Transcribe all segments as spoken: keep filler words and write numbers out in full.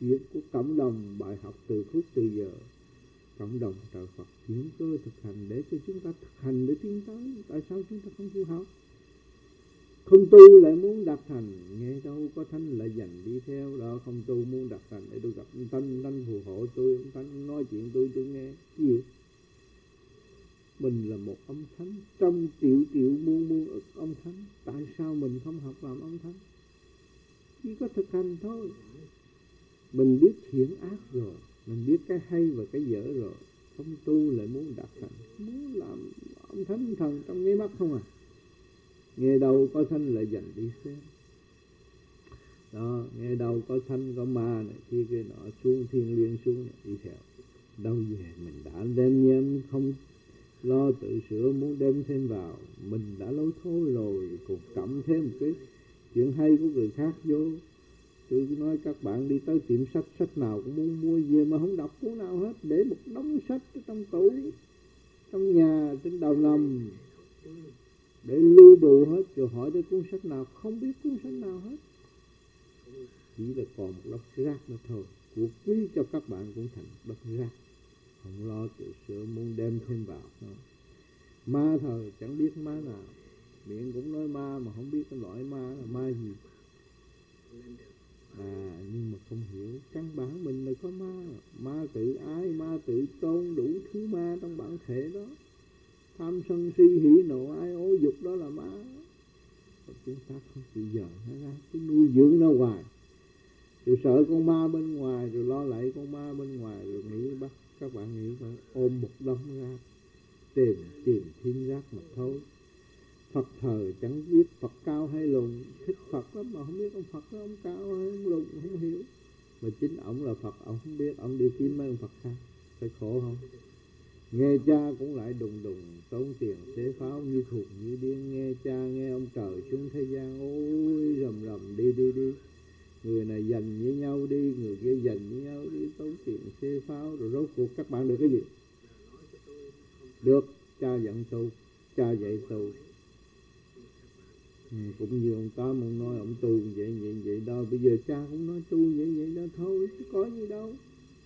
việc của cộng đồng, bài học từ phút từ giờ. Cộng đồng trợ Phật chuyển cơ thực hành để cho chúng ta thực hành để tiến tới. Tại sao chúng ta không chịu học? Không tu lại muốn đạt thành, nghe đâu có Thanh lại dành đi theo đó. Không tu muốn đạt thành để tôi gặp ông Thanh, Thanh phù hộ tôi, ông Thanh nói chuyện tôi tôi nghe. Gì? Mình là một ông Thánh, trong triệu triệu muôn muôn ức ông Thánh. Tại sao mình không học làm ông Thánh? Chỉ có thực hành thôi. Mình biết thiện ác rồi, mình biết cái hay và cái dở rồi. Không tu lại muốn đạt thành, muốn làm ông Thánh thần trong nháy mắt không à. Nghe đâu có Thanh lại dành đi xem. Đó, nghe đâu có Thanh có ma này kia kia nọ xuống thiên liên xuống này, đi theo. Đâu về mình đã đem nhem không lo tự sửa, muốn đem thêm vào. Mình đã lối thôi rồi, còn cộng thêm một cái chuyện hay của người khác vô. Tôi nói các bạn đi tới tiệm sách, sách nào cũng muốn mua về mà không đọc cuốn nào hết. Để một đống sách trong tủ, trong nhà, trên đầu nằm, để lưu bù hết. Rồi hỏi tới cuốn sách nào, không biết cuốn sách nào hết. Chỉ là còn một đống rác nữa thôi. Của quý cho các bạn cũng thành đống rác. Không lo tự sửa, muốn đem thêm vào thôi. Ma thời chẳng biết ma nào, miệng cũng nói ma mà không biết cái loại ma là ma gì. À, nhưng mà không hiểu căn bản mình là có ma. Ma tự ái, ma tự tôn, đủ thứ ma trong bản thể đó. Tham sân si hỉ nộ ái ố dục đó là ma. Và chúng ta không chịu dời nó ra, cứ nuôi dưỡng nó hoài. Rồi sợ con ma bên ngoài, rồi lo lại con ma bên ngoài, rồi nghĩ bắt các bạn nghĩ phải ôm một đống ra tìm tìm thiên giác mà thôi. Phật thờ chẳng biết Phật cao hay lùn, thích Phật lắm mà không biết ông Phật đó, ông cao hay ông lùn không hiểu. Mà chính ông là Phật, ông không biết, ông đi kiếm mấy ông Phật khác, phải khổ không? Nghe cha cũng lại đùng đùng tốn tiền xế pháo như khùng như điên. Nghe cha nghe ông trời xuống thế gian, ôi rầm rầm đi đi đi. Người này giành với nhau đi, người kia giành với nhau đi, tốn tiền xế pháo. Rồi rốt cuộc các bạn được cái gì? Được cha dặn tu, cha dạy tu. Ừ, cũng như ông Tám ông nói ông tu vậy vậy vậy đâu. Bây giờ cha cũng nói tu vậy vậy đó thôi, chứ có gì đâu.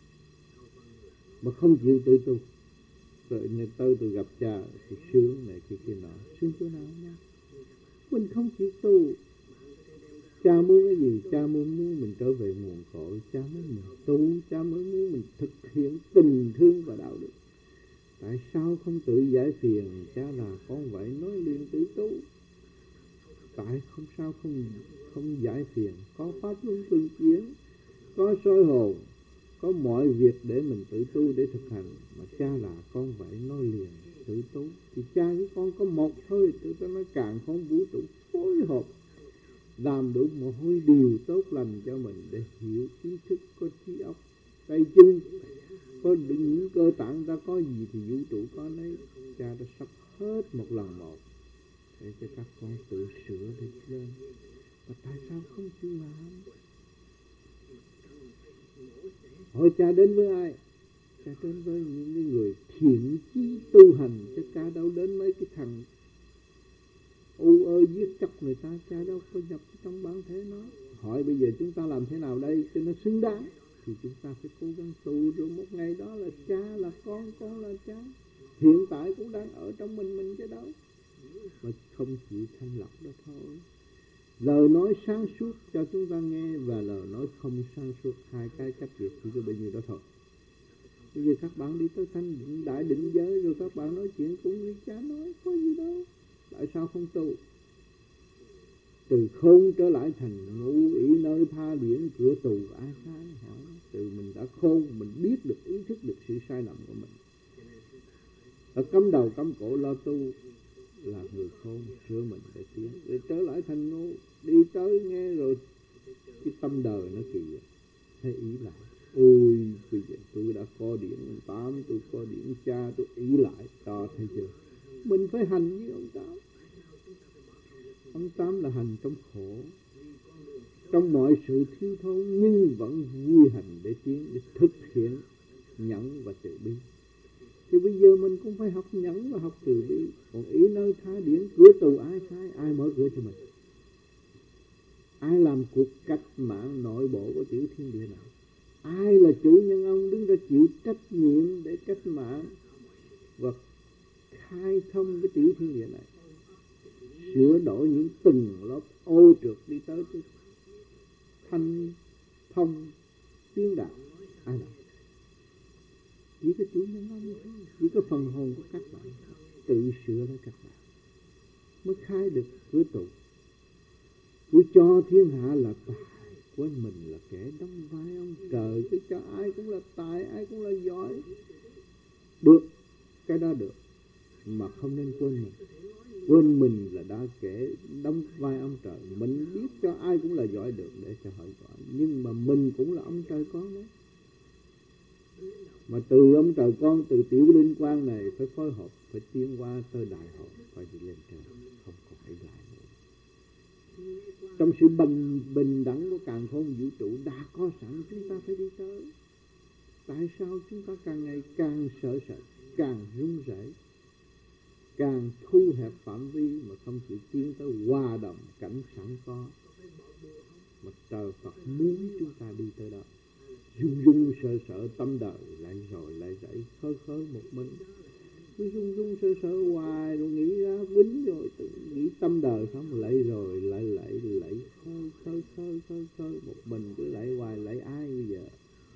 Mà không chịu tự tu. Rồi nên tới tôi gặp cha thì sướng này kia kia nọ. Sướng chỗ nào nha? Mình không chịu tu. Cha muốn cái gì? Cha muốn muốn mình trở về nguồn cội. Cha muốn mình tu. Cha mới muốn mình thực hiện tình thương và đạo đức. Tại sao không tự giải phiền? Cha là con vậy nói liền tự tu. Tại không sao không không giải phiền? Có pháp luân tương chiến, có soi hồn, có mọi việc để mình tự tu để thực hành. Mà cha là con vậy nói liền tự tu. Thì cha với con có một thôi. Tự ta nói càng không vũ trụ phối hợp làm đủ một hôi điều tốt lành cho mình để hiểu ý thức, có trí óc, tay chân, có những cơ tạng ta có gì thì vũ trụ có nấy. Cha đã sắp hết một lần một để cho các con tự sửa để lên. Và tại sao không chịu làm? Hỏi cha đến với ai? Cha đến với những người thiện chí tu hành, chứ cha đâu đến mấy cái thằng u ơ giết chóc người ta. Cha đâu có nhập trong bản thể nó. Hỏi bây giờ chúng ta làm thế nào đây cho nó xứng đáng? Thì chúng ta phải cố gắng tu. Rồi một ngày đó là cha là con, con là cha. Hiện tại cũng đang ở trong mình mình chứ đâu. Mà không chịu thanh lọc đó thôi. Lời nói sáng suốt cho chúng ta nghe và lời nói không sáng suốt, hai cái cách biệt chỉ có bao nhiêu đó thôi. Bây giờ các bạn đi tới thanh đại định giới rồi các bạn nói chuyện cũng như cha nói, có gì đâu. Tại sao không tu? Từ khôn trở lại thành ngũ ý nơi tha điển cửa tù ai sai hỏi. Từ mình đã khôn, mình biết được, ý thức được sự sai lầm của mình. Ở cắm đầu cắm cổ lo tu là người khôn, sửa mình để tiến. Để trở lại thành ngu, đi tới nghe rồi cái tâm đời nó kỳ vậy. Thấy ý lại, ôi bây giờ tôi đã có điển tám, tôi có điển cha, tôi ý lại, đó thấy chưa? Mình phải hành với ông Tám. Ông Tám là hành trong khổ, trong mọi sự thiếu thốn, nhưng vẫn vui hành để tiến, để thực hiện nhẫn và từ bi. Thì bây giờ mình cũng phải học nhẫn và học từ bi. Còn ý nơi tha điển cửa tù ai sai? Ai mở cửa cho mình? Ai làm cuộc cách mạng nội bộ của tiểu thiên địa nào? Ai là chủ nhân ông? Đứng ra chịu trách nhiệm để cách mạng và khai thông cái tiểu thiên địa này, sửa đổi những từng lớp ô trượt đi tới cái thanh thông tiến đạo. Ai làm? Chỉ có chủ nhân ông thôi, chỉ có phần hồn của các bạn tự sửa lấy các bạn mới khai được cửa tụ. Cứ cho thiên hạ là tài, quên mình là kẻ đóng vai ông trời. Cứ cho ai cũng là tài, ai cũng là giỏi. Được, cái đó được, mà không nên quên mình. Quên mình là đã kẻ đóng vai ông trời. Mình biết cho ai cũng là giỏi được để cho họ giỏi, nhưng mà mình cũng là ông trời con đấy. Mà từ ông trời con, từ tiểu linh quang này phải phối hợp, phải tiến qua tới đại hội, phải đi lên trời, không còn phải lại nữa. Trong sự bình, bình đẳng của càn khôn vũ trụ đã có sẵn, chúng ta phải đi tới. Tại sao chúng ta càng ngày càng sợ sệt, càng run rẩy, càng thu hẹp phạm vi mà không chịu tiến tới hòa đồng cảnh sẵn có? Mà trời Phật muốn chúng ta đi tới đó. Run run sợ sợ tâm đời lại rồi lại dậy khơi khơi một mình. Cứ run run sợ sợ hoài rồi nghĩ ra quýnh rồi tự nghĩ tâm đời xong lại rồi lại lại lại khơi khơi khơi khơi khơi một mình. Cứ lại hoài lại ai bây giờ?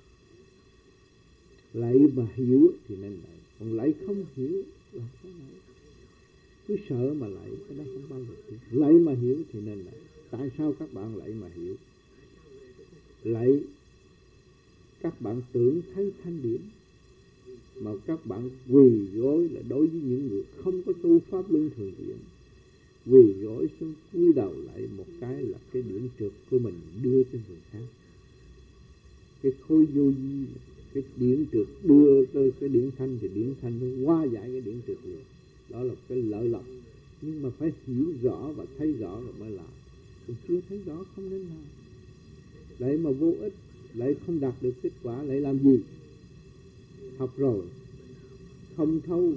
Lại mà hiểu thì nên lại, còn lại không hiểu là sao lại? Cứ sợ mà lại, cái đó không bao giờ hiểu. Lại mà hiểu thì nên lại. Tại sao các bạn lại mà hiểu? Lại các bạn tưởng thấy thanh điển, mà các bạn quỳ gối là đối với những người không có tu pháp luân thường điển. Quỳ gối xuống cúi đầu lại một cái là cái điển trượt của mình đưa cho người khác. Cái khối vô vi, cái điển trượt đưa tới cái điển thanh thì điển thanh nó hóa giải cái điển trượt liền. Đó là cái lợi lộc. Nhưng mà phải hiểu rõ và thấy rõ rồi mới làm. Còn chưa thấy rõ không nên làm. Lại mà vô ích, lại không đạt được kết quả, lại làm gì? Học rồi không thâu,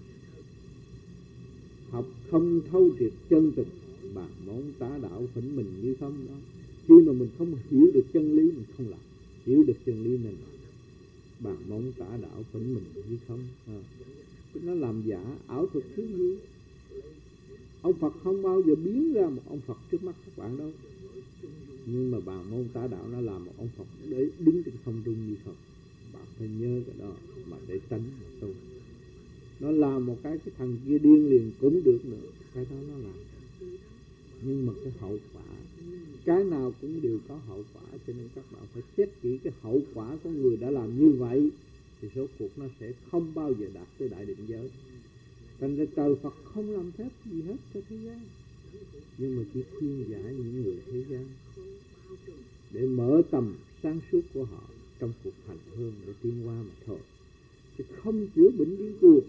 học không thâu triệt chân thực, bạn món tá đạo phỉnh mình như không đó. Khi mà mình không hiểu được chân lý mình không làm, hiểu được chân lý nên làm. Bạn món tả đạo phỉnh mình như không à. Nó làm giả ảo thuật thứ gì? Ông Phật không bao giờ biến ra một ông Phật trước mắt các bạn đâu. Nhưng mà bàn môn tả đạo nó làm một ông Phật để đứng trên không trung như không. Bạn phải nhớ cái đó mà để tránh mà tu. Nó làm một cái cái thằng kia điên liền cũng được nữa, cái đó nó làm. Nhưng mà cái hậu quả, cái nào cũng đều có hậu quả, cho nên các bạn phải xét kỹ cái hậu quả của người đã làm như vậy, thì số cuộc nó sẽ không bao giờ đạt tới đại định giới. Thành ra trời Phật không làm phép gì hết cho thế gian, nhưng mà chỉ khuyên giải những người thế gian để mở tầm sáng suốt của họ trong cuộc hành hương để tiến qua mà thôi, chứ không chữa bệnh điên cuồng,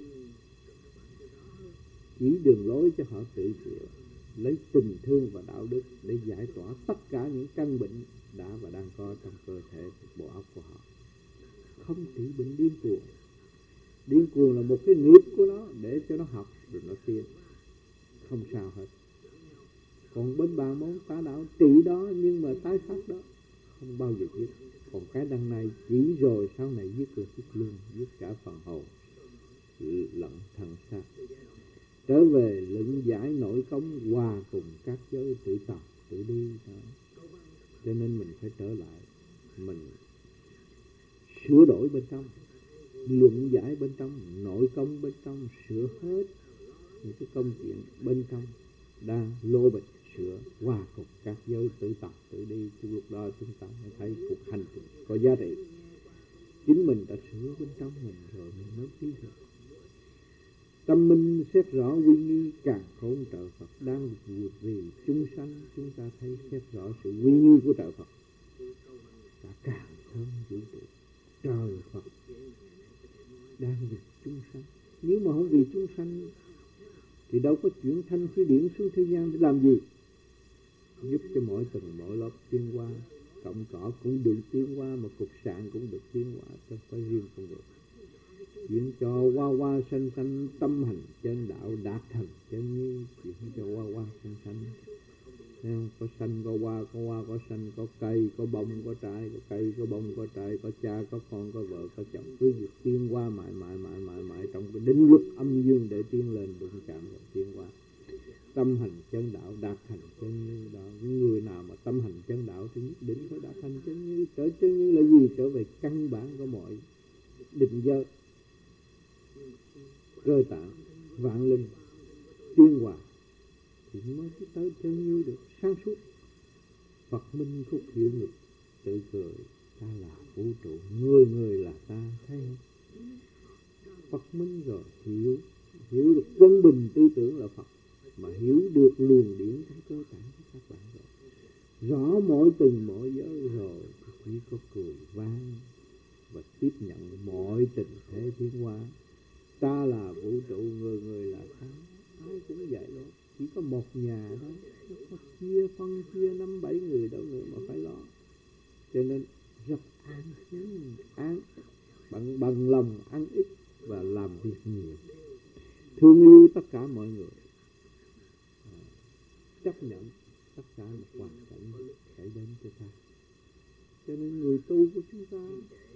chỉ đường lối cho họ tự chữa, lấy tình thương và đạo đức để giải tỏa tất cả những căn bệnh đã và đang có trong cơ thể bộ óc của họ. Không trị bệnh điên cuồng. Điên cuồng là một cái nghiệp của nó, để cho nó học rồi nó tiến, không sao hết. Còn bên bàn môn tả đạo trị đó, nhưng mà tái phát đó không bao giờ giết. Còn cái đằng này chỉ rồi sau này giết được giết luôn, giết cả phần hồn lẫn thân xác. Trở về luận giải nội công hòa cùng các giới tự tập tự đi đó. Cho nên mình phải trở lại, mình sửa đổi bên trong, luận giải bên trong, nội công bên trong, sửa hết những cái công chuyện bên trong đang lô bịch, sửa hòa cùng các giới tự tập tự đi. Lúc đó chúng ta mới thấy cuộc hành trình có giá trị. Chính mình đã sửa bên trong mình rồi mình mới biết được. Tâm minh xét rõ uy nghi càng khôn trời Phật đang vì chúng sanh. Chúng ta thấy xét rõ sự uy nghi của trời Phật đã càng hơn vũ trụ. Trời Phật đang vì chúng sanh. Nếu mà không vì chúng sanh thì đâu có chuyển thanh khí điển xuống thế gian để làm gì? Giúp cho mỗi tầng mỗi lớp tiến hóa. Cọng cỏ cũng được tiến hóa, mà cục sạn cũng được tiến hóa, chứ phải riêng không được. Chuyển cho hoa hoa xanh xanh tâm hành chân đạo đạt thành chân như, chuyển cho hoa hoa xanh xanh Không? Có xanh có hoa, có hoa có xanh, có cây, có bông, có trái, có cây, có bông, có trái, có cha, có con, có vợ, có chồng, cứ việc tiến qua mãi mãi mãi mãi mãi trong cái định luật âm dương để tiến lên đụng chạm và tiến qua. Tâm hành chân đạo, đạt hành chân như đạo. Những người nào mà tâm hành chân đạo thì nhất định phải đạt hành chân như. Trở chân như là gì? Trở về căn bản của mọi định giới, cơ tạng, vạn linh, tiến hóa thì mới tới chân như được sáng suốt. Phật minh khúc hiểu ngực tự cười, ta là vũ trụ, người người là ta, thấy không? Phật minh rồi hiểu, hiểu được quân bình tư tưởng là Phật, mà hiểu được luồng điển trong cơ tạng của các bạn rồi, rõ mỗi từng mỗi giới rồi, chỉ có cười vang và tiếp nhận mọi tình thế tiến hóa. Ta là vũ trụ, người người là ta, ai cũng vậy đó. Chỉ có một nhà đó, nó có chia phân chia năm bảy người đâu nữa mà phải lo. Cho nên rất an心, an bằng bằng lòng ăn ít và làm việc nhiều, thương yêu tất cả mọi người, à, chấp nhận tất cả một hoàn cảnh xảy đến cho ta. Cho nên người tu của chúng ta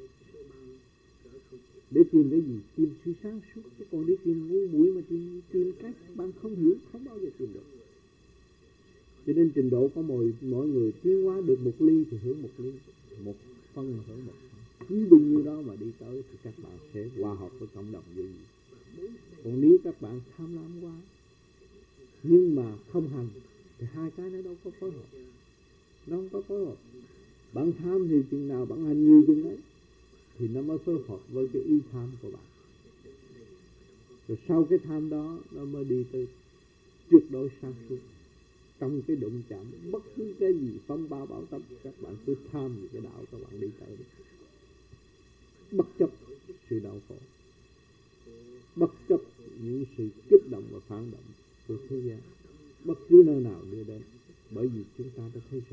để tìm cái gì? Tìm sự sáng suốt, chứ còn đi tìm ngu muội mà tìm, tìm cách bạn không hiểu, không bao giờ tìm được. Cho nên trình độ của mỗi, mỗi người tiến hóa được một ly thì hưởng một ly, một phân hưởng một phân. Cứ bao nhiêu đó mà đi tới thì các bạn sẽ hòa hợp với cộng đồng vui. Còn nếu các bạn tham lam quá nhưng mà không hành thì hai cái nó đâu có phối hợp, nó không có phối hợp. Bạn tham thì chừng nào bạn hành nhiều chừng đấy thì nó mới phối hợp với cái ý tham của bạn. Rồi sau cái tham đó nó mới đi tới tuyệt đối sáng suốt. Trong cái đụng chạm bất cứ cái gì phong ba bão táp, các bạn cứ tham về cái đạo các bạn đi tới đi. Bất chấp sự đau khổ, bất chấp những sự kích động và phản động của thế gian, bất cứ nơi nào đưa đến. Bởi vì chúng ta đã thấy rõ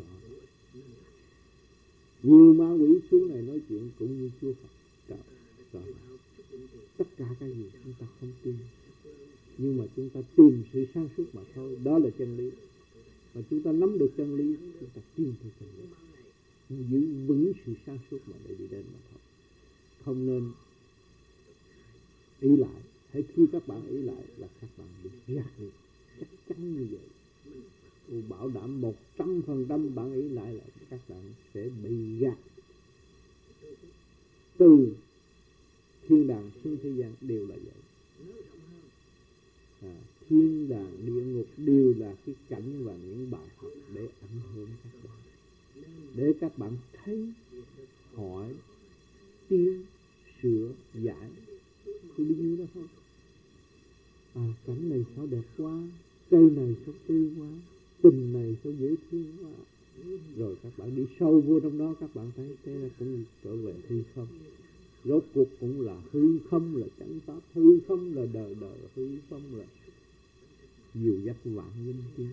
nhiều ma quỷ xuống này nói chuyện cũng như Chúa Phật trời, trời. Tất cả cái gì chúng ta không tin, nhưng mà chúng ta tìm sự sáng suốt mà thôi. Đó là chân lý. Mà chúng ta nắm được chân lý, chúng ta tin theo chân lý, giữ vững sự sáng suốt mà để đi đến mà thôi. Không nên ý lại. Hay khi các bạn ý lại là các bạn bị gạt đi, chắc chắn như vậy. Tôi bảo đảm một trăm phần trăm bạn ý lại là các bạn sẽ bị gạt. Từ thiên đàng xuống thế gian đều là vậy. À, thiên đàng địa ngục đều là cái cảnh và những bài học để ảnh hưởng các bạn, để các bạn thấy, hỏi, tiến, sửa, giải. Tôi biết như đó không? À, cảnh này sao đẹp quá, cây này sao tươi quá, tình này sao dễ thương quá. Rồi các bạn đi sâu vô trong đó, các bạn thấy thế là cũng trở về hư không. Rốt cuộc cũng là hư không là chánh pháp, hư không là đời đời, hư không là nhiều dắt vạn linh tiến.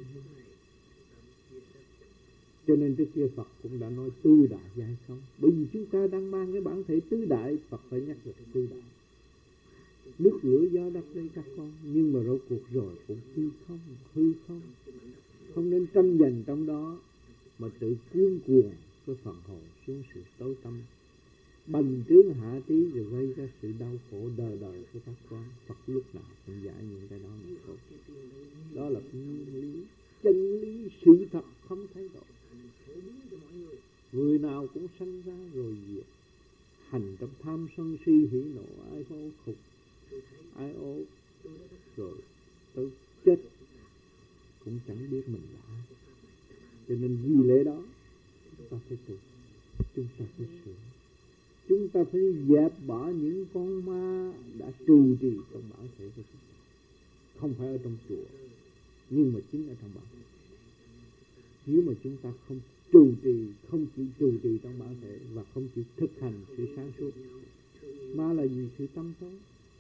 Cho nên trước kia Phật cũng đã nói tứ đại giai không. Bởi vì chúng ta đang mang cái bản thể tứ đại, Phật phải nhắc được tứ đại. Nước lửa gió đất đây các con, nhưng mà rốt cuộc rồi cũng hư không, hư không. Không nên tranh giành trong đó mà tự cuốn cuồng cái phần hồn xuống sự tối tâm, bành trướng hạ trí rồi gây ra sự đau khổ đời đời của các con. Phật lúc nào cũng giải những cái đó mà thôi. Đó là nguyên lý, chân lý, sự thật không thay đổi. Người nào cũng sanh ra rồi diệt, hành trong tham sân si hỉ nộ ai ô khục, ai ô rồi tới chết cũng chẳng biết mình là ai. Cho nên vì lẽ đó chúng ta phải tu, chúng ta phải sửa, chúng ta phải dẹp bỏ những con ma đã trụ trì trong bản thể của chúng ta. Không phải ở trong chùa, nhưng mà chính ở trong bản thể. Nếu mà chúng ta không trụ trì, không chịu trụ trì trong bản thể và không chịu thực hành sự sáng suốt, ma là gì? Sự tâm tối.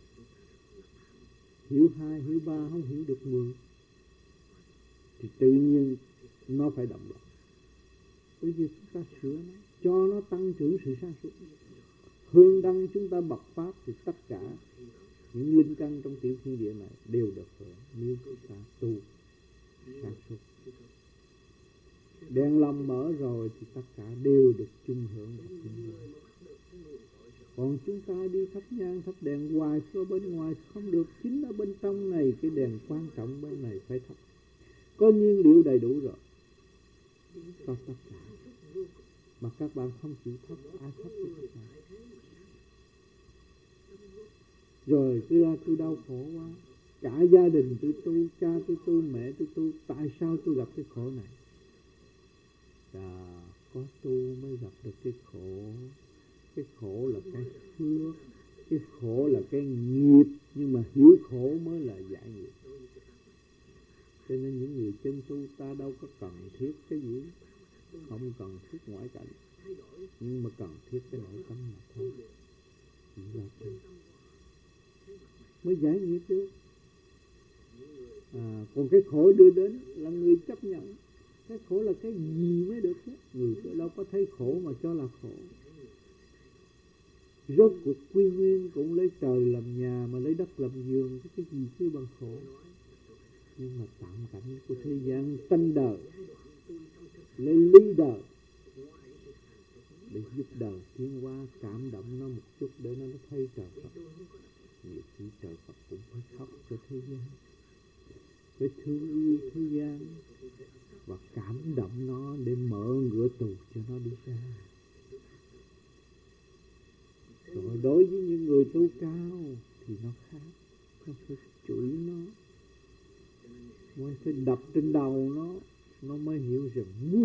Hiểu hai, hiểu ba, không hiểu được mười thì tự nhiên nó phải động loạn. Bây giờ chúng ta sửa nó, cho nó tăng trưởng sự sáng suốt. Hương đăng chúng ta bậc pháp thì tất cả những linh căn trong tiểu thiên địa này đều được hưởng nếu chúng ta tu sáng suốt. Đèn lòng mở rồi thì tất cả đều được chung hưởng và chung hưởng. Còn chúng ta đi thắp nhang thắp đèn hoài ở bên ngoài không được. Chính ở bên trong này cái đèn quan trọng bên này phải thắp. Có nhiên liệu đầy đủ rồi, có tất cả. Mà các bạn không chịu thắp, ai thắp cho các bạn? Rồi cứ ra tôi đau khổ quá. Cả gia đình tôi tu, cha tôi tu, mẹ tôi tu, tại sao tôi gặp cái khổ này? À, có tu mới gặp được cái khổ. Cái khổ là cái phước, cái khổ là cái nghiệp, nhưng mà hiểu khổ mới là giải nghiệp. Cho nên những người chân tu ta đâu có cần thiết cái gì, không cần thiết ngoại cảnh, nhưng mà cần thiết cái nội tâm mà thôi. Chỉ là thế mới giải nghiệp được. À, còn cái khổ đưa đến là người chấp nhận. Cái khổ là cái gì mới được chứ? Người đâu có thấy khổ mà cho là khổ. Rốt cuộc quy nguyên cũng lấy trời làm nhà mà lấy đất làm giường, cái gì chứ bằng khổ. Nhưng mà tạm cảnh của thế gian tranh đời, lấy lý đời để giúp đời tiến hóa, cảm động nó một chút để nó thấy trời Phật. Nhiều khi trời Phật cũng phải khóc cho thế gian, phải thương yêu thế gian và cảm động nó để mở ngựa tù cho nó đi ra. Rồi đối với những người tu cao thì nó khác, nó phải chửi nó, mới phải đập trên đầu nó, nó mới hiểu rằng ngu.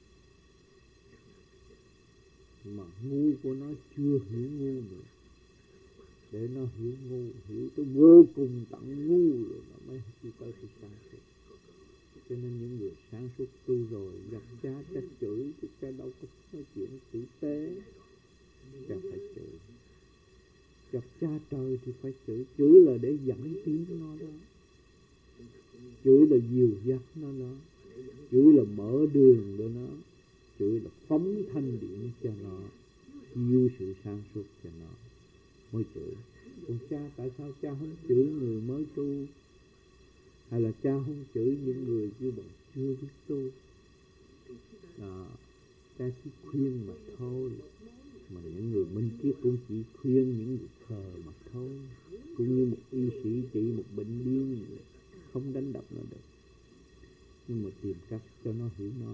Mà ngu của nó chưa hiểu ngu nữa. Để nó hiểu ngu, hiểu tới vô cùng tận ngu rồi nó mới đi tới sự sáng suốt. Cho nên những người sáng suốt tu rồi gặp cha cha chửi, chứ cha đâu có nói chuyện tử tế. Cha phải chửi. Gặp cha trời thì phải chửi. Chửi là để dẫn tiếng nó đó. Chửi là dìu dắt nó đó. Chửi là mở đường cho nó. Chửi là phóng thanh điện cho nó, chiêu sự sáng suốt cho nó mới chửi. Còn cha tại sao cha không chửi người mới tu? Hay là cha không chửi những người chưa bằng chưa biết tu? Đó, cha chỉ khuyên mà thôi. Mà những người minh triết cũng chỉ khuyên những người khờ mà thôi. Cũng như một y sĩ trị một bệnh điên, không đánh đập nó được, nhưng mà tìm cách cho nó hiểu nó.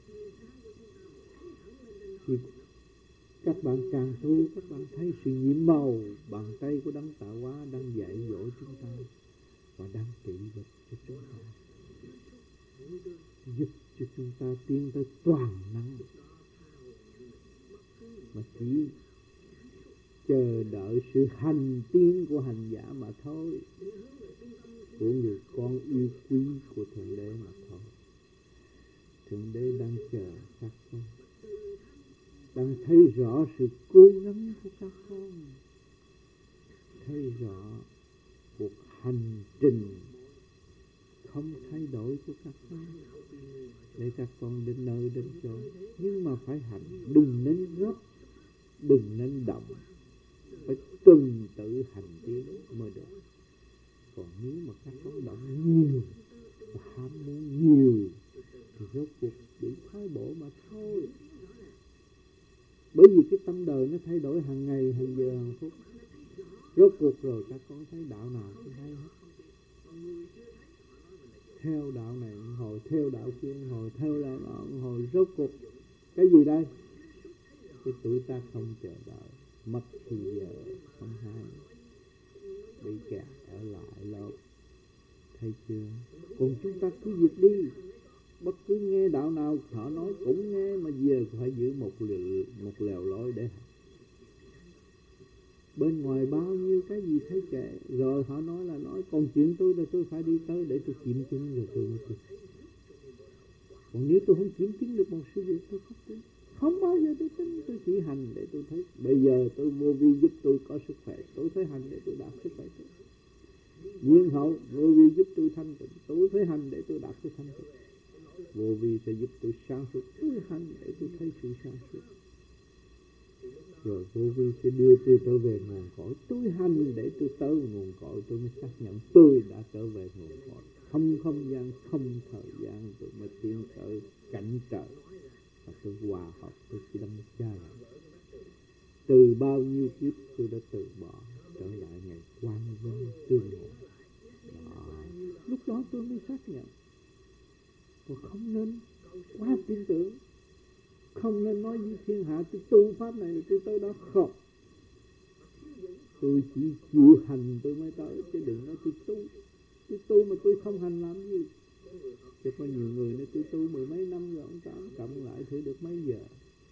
Thì các bạn càng tu, các bạn thấy sự nhiệm màu bàn tay của Đấng Tạo Hóa đang dạy dỗ chúng ta và đang trị bệnh cho chúng ta, giúp cho chúng ta tiến tới toàn năng. Mà chỉ chờ đợi sự hành tiến của hành giả mà thôi, của người con yêu quý của Thượng Đế mà thôi. Thượng Đế đang chờ các con, đang thấy rõ sự cố gắng của các con, thấy rõ cuộc hành trình không thay đổi của các con, để các con đến nơi đến chỗ. Nhưng mà phải hành, đừng nên gấp, đừng nên động, phải tuần tự hành tiến mới được. Còn nếu mà các con động nhiều và ham muốn nhiều thì rốt cuộc bị thoái bộ mà thôi. Bởi vì cái tâm đời nó thay đổi hàng ngày, hàng giờ, hàng phút. Rốt cuộc rồi các con thấy đạo nào cũng hay hết. Theo đạo này, hồi theo đạo kia, hồi theo đạo nọ, hồi rốt cuộc cái gì đây? Cái tuổi ta không chờ đợi, mất thì giờ không hay, bị kẹt ở lại lâu. Thấy chưa? Còn chúng ta cứ việc đi. Bất cứ nghe đạo nào họ nói cũng nghe, mà giờ phải giữ một lèo, một lèo lối để học. Bên ngoài bao nhiêu cái gì thấy kệ, rồi họ nói là nói, còn chuyện tôi là tôi phải đi tới để tôi kiểm chứng rồi tôi mới tin. Còn nếu tôi không kiểm chứng được một sự việc, tôi không tin. Không bao giờ tôi tin, tôi chỉ hành để tôi thấy. Bây giờ tôi vô vi giúp tôi có sức khỏe, tôi phải hành để tôi đạt sức khỏe. Nhiên hậu vô vi giúp tôi thanh tịnh, tôi phải hành để tôi đạt cái thanh tịnh. Vô vi sẽ giúp tôi sáng suốt, tôi hành để tôi thấy sự sáng suốt. Rồi vô vi sẽ đưa tôi trở về nguồn cội, tôi hành để tôi tới nguồn cội, tôi mới xác nhận tôi đã trở về nguồn cội. không không gian, không thời gian, tôi mới tiến tới cảnh trời và tôi hòa hợp với cái đấng Cha lành. Từ bao nhiêu kiếp tôi đã từ bỏ, trở lại ngày quang vinh tương ngộ. Lúc đó tôi mới xác nhận, tôi không nên quá tin tưởng, không nên nói với thiên hạ tôi tu pháp này là tôi tới đó. Không, tôi chỉ chịu hành tôi mới tới, chứ đừng nói tôi tu. Tôi tu mà tôi không hành làm gì. Chứ có nhiều người nói tôi tu mười mấy năm rồi, ông tám cộng lại thử được mấy giờ.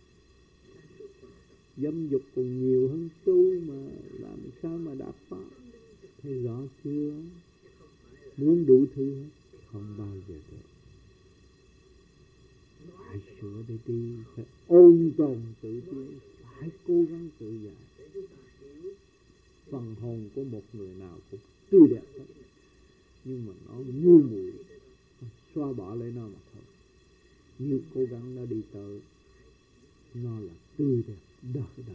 Dâm dục còn nhiều hơn tu mà làm sao mà đạt pháp. Thấy rõ chưa? Muốn đủ thứ hết, không bao giờ được. Phải sửa để đi, phải ôn tồn tự tiến, phải cố gắng tự giải. Phần hồn của một người nào cũng tươi đẹp hết, nhưng mà nó ngu muội, xóa bỏ lấy nó mà thôi. Như cố gắng nó đi tới, nó là tươi đẹp, đỡ đỡ.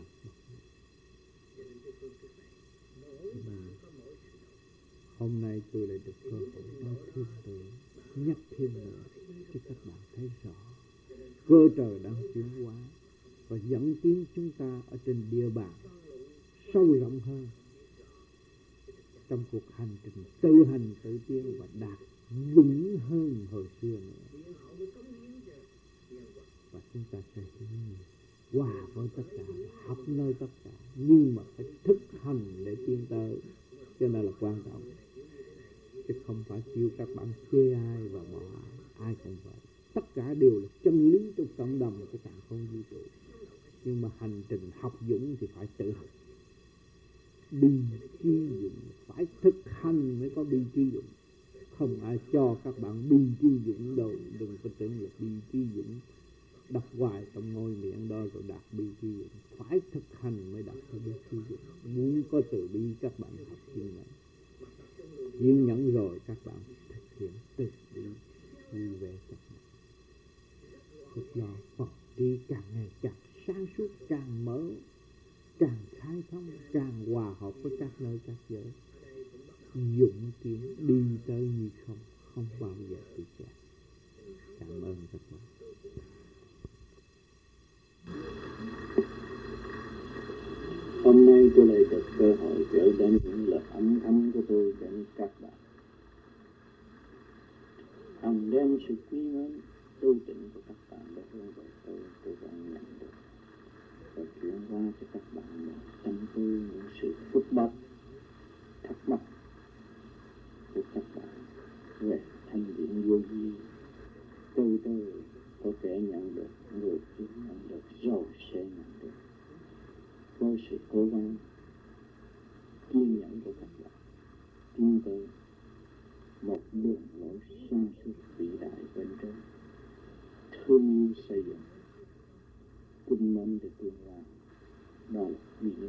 Hôm nay tôi lại được cơ hội nói thêm nữa, nhắc thêm nữa cho các bạn thấy rõ cơ trời đang chuyển hóa và dẫn tiến chúng ta ở trên địa bàn sâu rộng hơn trong cuộc hành trình tự hành tự tiến và đạt vững hơn hồi xưa nữa. Và chúng ta sẽ hòa với tất cả, học nơi tất cả, nhưng mà phải thực hành để tiến tới, cho nên là quan trọng. Chứ không phải kêu các bạn chê ai và bỏ ai, ai cũng vậy. Tất cả đều là chân lý trong cộng đồng của cả không vũ trụ. Nhưng mà hành trình học dũng thì phải tự học. Bi chi dụng, phải thực hành mới có bi chi dụng. Không ai cho các bạn bi chi dụng đâu. Đừng có tưởng là bi chi dụng đọc hoài trong ngôi miệng đó rồi đạt bi chi dụng. Phải thực hành mới đạt được bi chi dụng. Muốn có từ bi các bạn học kiên nhẫn. Kiên nhẫn rồi các bạn thực hiện từ bi vui vẻ các bạn. Lúc đó Phật trí càng ngày càng sáng suốt, càng mở, càng khai thông, càng hòa hợp với các nơi các giới. Dũng tiến đi tới như không, không bao giờ bị chán. Cảm ơn các bạn. Hôm nay tôi lại được cơ hội gửi đến những lời ấm ấm của tôi đến các bạn. Hằng đem sự quý mến tu tịnh của các bạn để hướng về tôi, tôi vẫn nhận được và chuyển qua cho các bạn những tâm tư, những sự phức bách, thắc mắc của các bạn về thanh điển vô vi. Từ từ có thể nhận được, người chưa nhận được rồi sẽ nhận được. Với sự cố gắng kiên nhẫn của các bạn tiến tới một đường lối sáng suốt vĩ đại bên trên, thương yêu xây dựng, kính mến để tương lai, đó là duy nhất.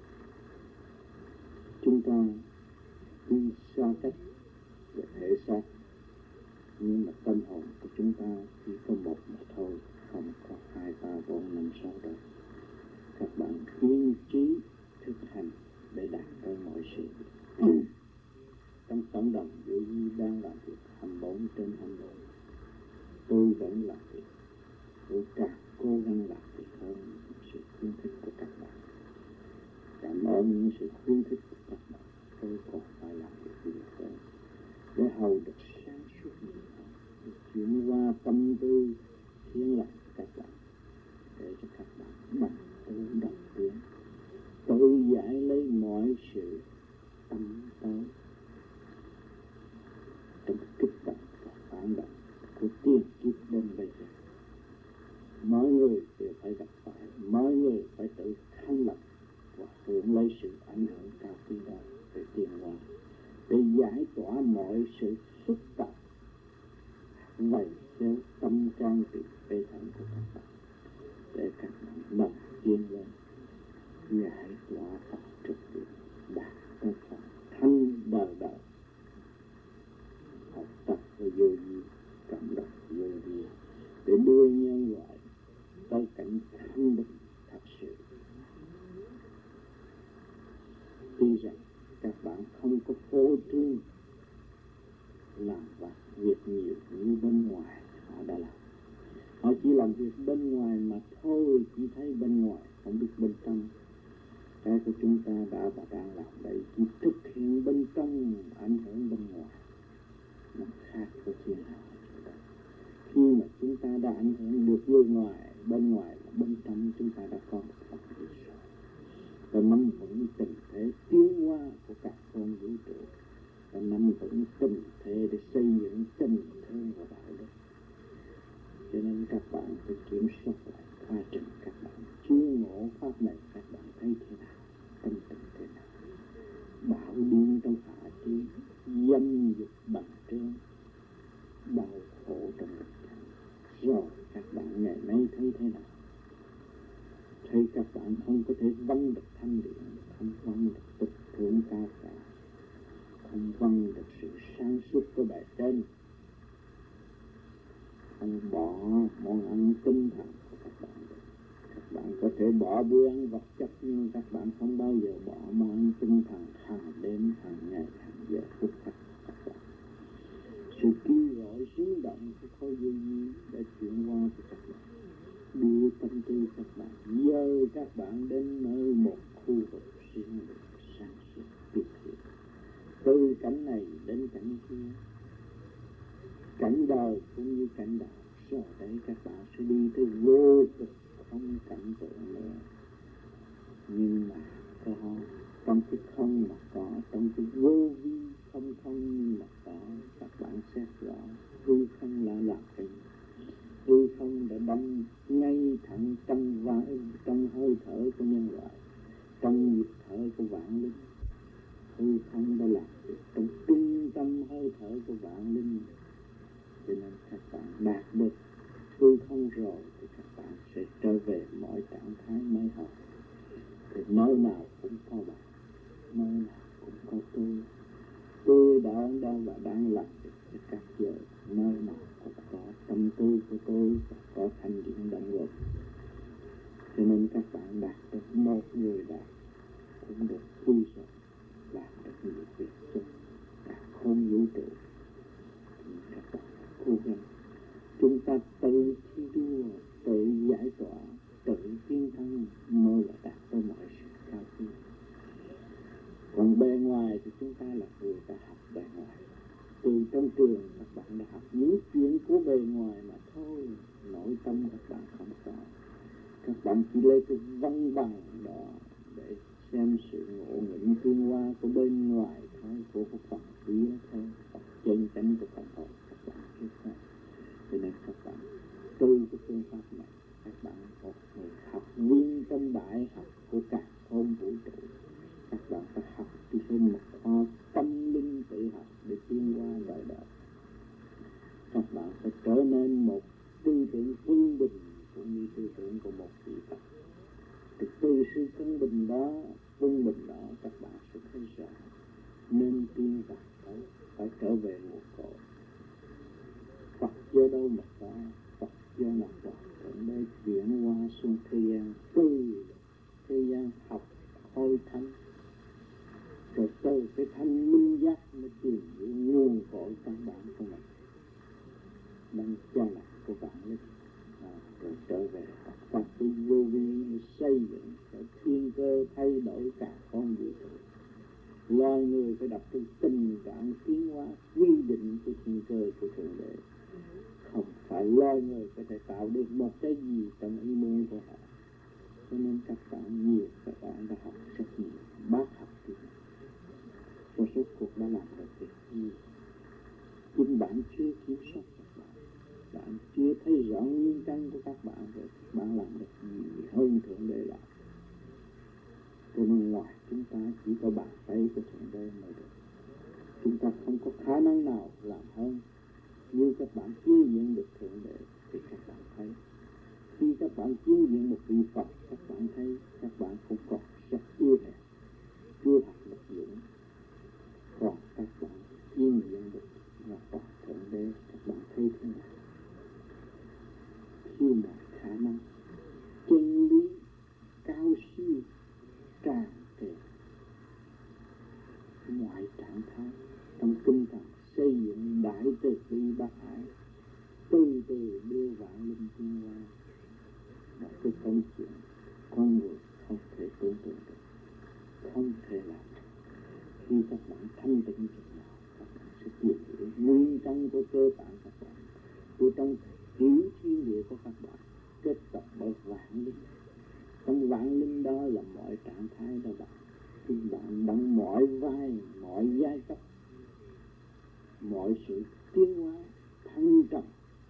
Chúng ta tuy xa cách về thể xác, nhưng mà tâm hồn của chúng ta chỉ có một mà thôi, không có hai, ba, bốn, năm, sáu đâu. Các bạn kiên trí thực hành để đạt tới mọi sự. Trong cộng đồng vô vi đang làm việc hai mươi bốn trên hai mươi bốn. Tôi vẫn làm việc, tôi càng cố gắng làm việc hơn sự khuyến khích của các bạn. Cảm ơn những sự khuyến khích của các bạn. Tôi còn phải làm việc nhiều hơn để hầu được sáng suốt nhiều hơn, để chuyển qua tâm tư thiên lành các bạn, để cho các bạn bằng tu độc tiến, tự giải lấy mọi sự tâm tối trong kích động và phản động của tiên kiếp đến bây giờ. Mọi người đều phải gặp phải, mọi người phải tự thanh lập và hưởng lấy sự ảnh hưởng cao quý đó để tiến hóa, để giải tỏa mọi sự phức tạp vầy xéo tâm can bị bê thẳng của các bạn, để các bạn bật tiến lên giải tỏa Phật trực tiếp, đạt tới Phật thanh đời đời. Học tập với vô vi, cảm động vô vi để đưa nhân loại tới cảnh thanh bình thật sự. Tuy rằng các bạn không có phô trương làm vặt việc nhiều như bên ngoài họ đã làm. Họ chỉ làm việc bên ngoài mà thôi, chỉ thấy bên ngoài, không biết bên trong. Cái của chúng ta đã và đang làm đây chỉ thực hiện bên trong, ảnh hưởng bên ngoài. Nó khác với thiên hạ. Khi mà chúng ta đã ảnh hưởng được bên ngoài, bên ngoài là bên trong chúng ta đã có một phần gì rồi. Và nắm vững tình thế tiến hóa của các con vũ trụ, và nắm vững tình thế để xây dựng tình thương và đạo đức. Cho nên các bạn phải kiểm soát lại quá trình các bạn chưa ngộ pháp này, các bạn thấy thế nào, tâm tình thế nào. Bạo điên trong hạ trí, dâm dục bằng trương, đau khổ trong lực cảnh. Rồi các bạn ngày nay thấy thế nào? Thấy các bạn không có thể vâng được thanh điển, không vâng được tịch thượng ca cả, không vâng được sự sáng suốt của bài trên, không bỏ món ăn tinh thần của các bạn được. Các bạn có thể bỏ bữa ăn vật chất, nhưng các bạn không bao giờ bỏ món ăn tinh thần hàng đêm, hàng ngày, hàng giờ phút khắc các bạn. Sự kêu gọi sinh động của khối vô vi đã chuyển qua của các bạn, đưa tâm tư các bạn, dời các bạn đến nơi một khu vực riêng biệt, sáng suốt, tuyệt vời. Từ cảnh này đến cảnh kia, cảnh đời cũng như cảnh đạo, rồi đấy các bạn sẽ đi tới vô cực không cảnh tượng nữa. Nhưng mà có trong cái không mà có, trong cái vô vi không không mà có. Các bạn xét rõ hư không là làm gì. Hư không đã đâm ngay thẳng trong vai, trong hơi thở của nhân loại, trong nhịp thở của vạn linh. Hư không đã làm việc trong trung tâm hơi thở của vạn linh. Cho nên các bạn đạt được hư không rồi thì các bạn sẽ trở về mọi trạng thái mới học. Thì nơi nào cũng có bạn, nơi nào cũng có tôi. Tôi đã đang và đang làm việc với các giờ, nơi nào cũng có tâm tư của tôi và có thanh điển động lực. Cho nên các bạn đạt được một người đạt cũng được vui rồi, đạt được nhiều việc chung, đạt không vũ trụ. Thì các bạn cố gắng. Chúng ta tự thi đua, tự giải tỏa, tự tiến thân mới là đạt tới mọi sự cao siêu. Còn bề ngoài thì chúng ta là người ta học bề ngoài. Từ trong trường các bạn đã học những chuyện của bề ngoài mà thôi, nội tâm các bạn không có. Các bạn chỉ lấy cái văn bằng đó để xem sự ngộ nghĩnh tiến hóa của bên ngoài thôi, của cái phần vía thôi, phần chân chánh của phần hồn các bạn chưa thấy. Cho nên các bạn từ cái phương pháp này, các bạn một người học nguyên trong đại học của cả thôn vũ trụ. Các bạn phải học thì phải một khoa tâm linh tự học để tiến qua đời đời. Các bạn phải trở nên một tư tưởng quân bình cũng như tư tưởng của một vị Phật. Thì từ sự quân bình đó, quân bình đó các bạn sẽ thấy rõ nên tiên và tới, phải trở về nguồn cội. Phật do đâu mà có, Phật do là Phật Thượng Đế chuyển qua xuống thế gian, từ thế gian học hồi thanh, rồi từ cái thanh minh giác mới tìm những nguồn cội căn bản của mình, đang cha lạc của bạn ấy. À, rồi trở về học Phật tu vô vi xây dựng cái thiên cơ thay đổi cả con vũ trụ. Loài người phải đặt cái tình trạng tiến hóa quy định của thiên cơ của Thượng Đế. Không phải loài người có thể tạo được một cái gì trong ý muốn của họ. Cho nên các bạn nhiều, các bạn đã học rất nhiều, bác học thì số số cuộc đã làm được việc gì. Nhưng bạn chưa kiểm soát các bạn, bạn chưa thấy rõ nguyên căn của các bạn rồi, các bạn làm được gì hơn Thượng Đế làm. Cho nên ngoài chúng ta chỉ có bàn tay của Thượng Đế mới được. Chúng ta không có khả năng nào làm hơn. Như các bạn chiêm nghiệm được Thượng Đế thì các bạn thấy. Khi các bạn chiêm nghiệm một vị Phật, các bạn thấy các bạn cũng còn rất yêu hẹp, chưa học được dũng. Còn các bạn chiêm nghiệm được là Phật Thượng Đế, các bạn thấy thế nào? Siêu mọi khả năng, chân lý cao siêu tràn trề mọi trạng thái trong tinh thần xây dựng đạo sinh đó là mọi trạng thái đó bạn. Khi bạn bằng mọi vai, mọi giai cấp, mọi sự tiến hóa thăng trầm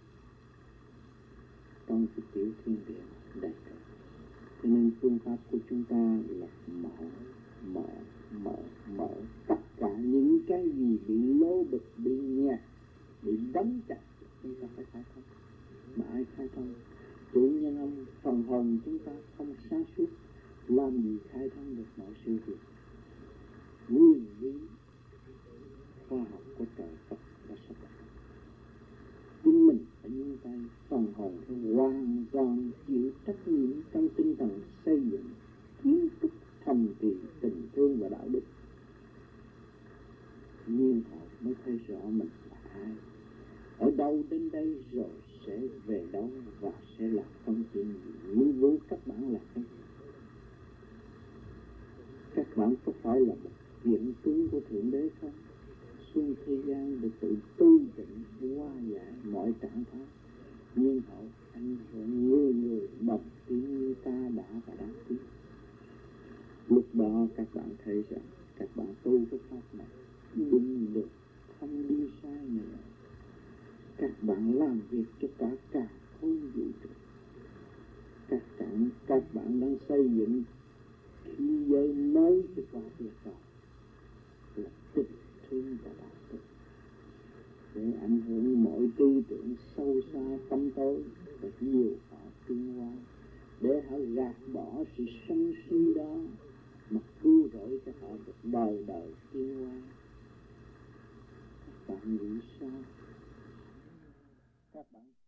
trong cái tiểu thiên địa đầy đủ. Cho nên phương pháp của chúng ta là mở, mở, mở, mở tất cả những cái gì bị lố bịch, bị nghẹt, bị đóng chặt, chúng ta phải khai thông. Mà ai khai thông? Chủ nhân ông, phần hồn chúng ta không sáng suốt, làm gì khai thông được mọi sự việc. Nguyên lý khoa học của trời Phật đã sắp đặt. Chính mình phải nhúng tay, phần hồn phải hoàn toàn chịu trách nhiệm trong tinh thần xây dựng kiến trúc thành trì tình thương và đạo đức. Nhưng họ mới thấy rõ mình là ai, ở đâu đến đây rồi sẽ về đâu và sẽ làm công chuyện gì. Muốn vô các bạn là cái các bạn có phải là một hiện tướng của Thượng Đế không? Xuân thế gian được tự tu tịnh hóa giải mọi trạng thái, nhưng họ ảnh hưởng người người đồng tiếng như ta đã và đang tiếng. Lúc đó các bạn thấy rằng các bạn tu cái pháp này đúng được, không đi sai nữa. Các bạn làm việc cho cả cả không vũ trụ. Các bạn, các bạn đang xây dựng khi giới mới cho qua việc đó là tình thương và đạo đức, để ảnh hưởng mọi tư tưởng sâu xa tâm tối và nhiều họ tiến hóa, để họ gạt bỏ sự sân si đó mà cứu rỗi cho họ được đời đời tiến hóa. Các bạn nghĩ sao? Các bạn